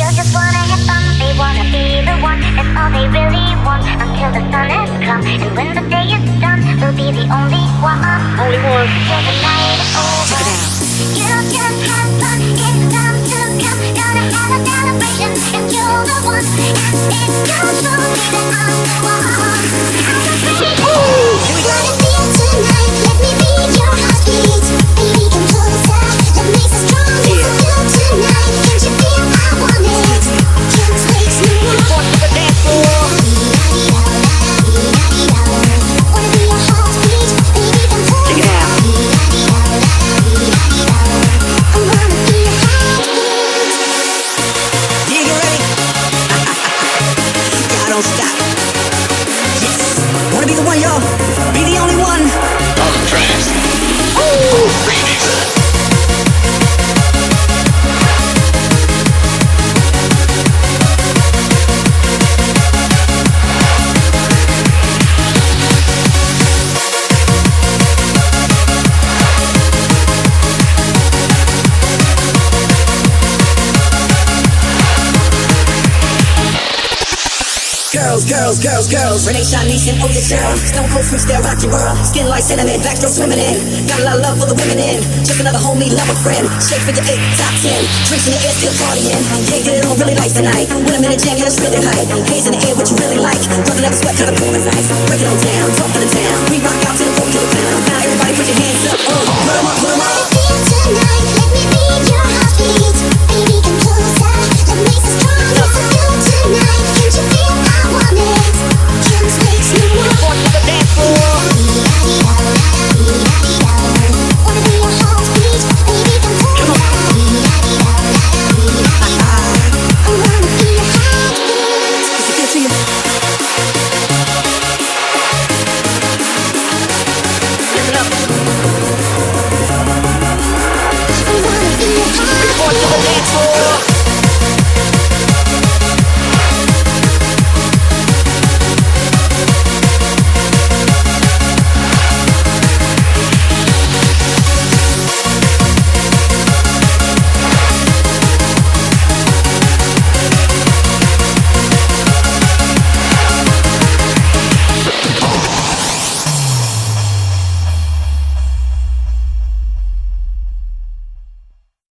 Girls just wanna have fun, they wanna be the one. That's all they really want until the sun has come. And when the day is done, we'll be the only one. Only one. Till the night is over. You just have fun, it's time to come. Gonna have a celebration if you're the one. And it's gonna show me that I'm the one. I'm the baby. Wanna be it tonight, let me be your heartbeat. Baby, come closer, that makes us strong. It's you tonight, can't you feel I want it? Can't wait to move on to the dance floor. Wanna be your heartbeat, baby, come closer. Check it out. I wanna be your heartbeat. Yeah, you ready? Y'all don't stop. Yes. Wanna be the one, y'all. Be the only one. On the tracks. Remix. Girls. Renee, Shanice, and Oya Cheryl. Stone Cold freestyle, rock your world. Skin like cinnamon, backstroke swimming in. Got a lot of love for the women in. Just another homie, love a friend. Shake for your 8, top 10. Drinks in the air, still partying. Yeah, get it on really nice tonight. When I'm in a jam, yeah, it's really hype. Haze in the air, what you really like. Brother never sweat, kinda cool and nice. Break it on down, drop in the town. We rock out to the 4 kilo pound. Now everybody put your hands up. Put 'em up, put 'em up. Wanna be it tonight.